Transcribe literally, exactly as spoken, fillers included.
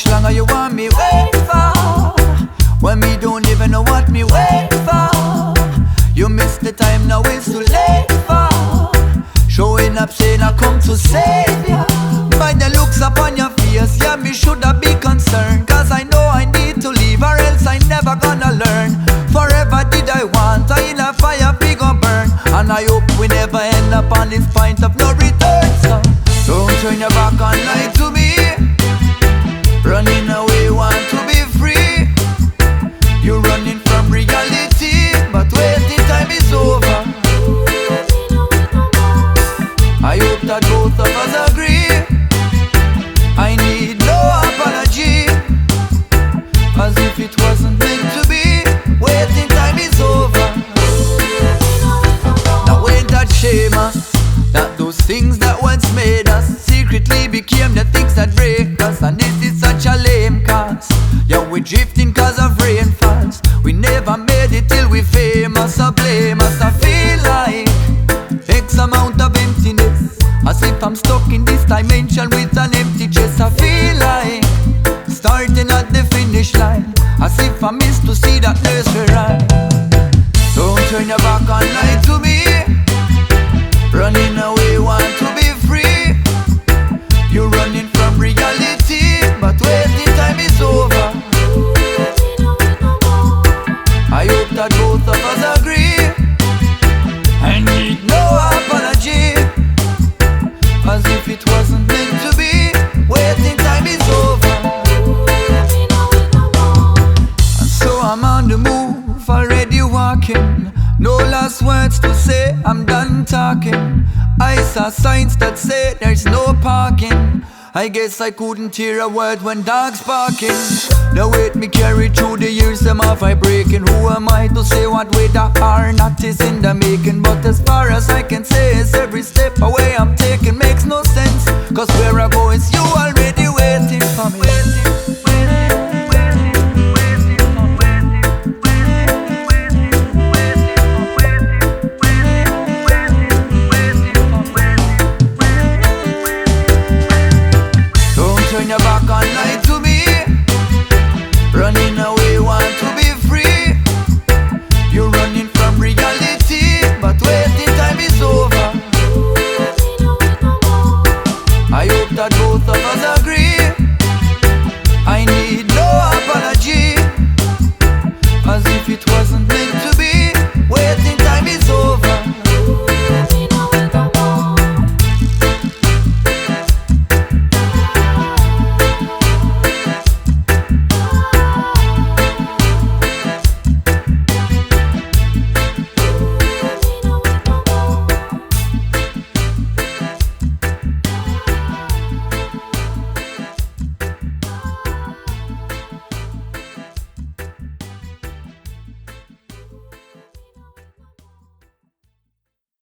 longer you want me wait for? When me don't even know what me wait for. You missed the time, now it's too late for. Showing up saying I come to save ya. By the looks upon your face, yeah, me shoulda be concerned. Cause I know I need to leave or else I never gonna learn. Forever did I want, I in a fire we gon' burn. And I hope we never end up on this point of no return. So don't turn your back and lie to me. Running away, want to be free. You're running from reality, but waiting time is over. I hope that both of us agree. I need no apology, as if it wasn't meant to be. Waiting time is over. Now ain't that shame us, that those things that once made us secretly became the things that break us. And this is such a lame cause. Yeah, we're drifting cause of rainfalls. We never made it till we famous, so blame us. I feel like X amount of emptiness, as if I'm stuck in this dimension with an empty chest. I feel like starting at the finish line, as if I missed to see that nursery rhyme. Don't turn your back and lie to me. Running away, want to be free. You're running from reality, but waiting time is over. I hope that both of us agree. I need no apology, as if it wasn't meant to be. Waiting time is over. And so I'm on the move, already walking. No last words to say, I'm done talking. I saw signs that say there's no parking. I guess I couldn't hear a word when dogs barking. Now wait, me carry through the years, them off I breaking. Who am I to say what way that are not is in the making? But as far as I can say is every step away I'm taking makes no sense. Cause where I go is you and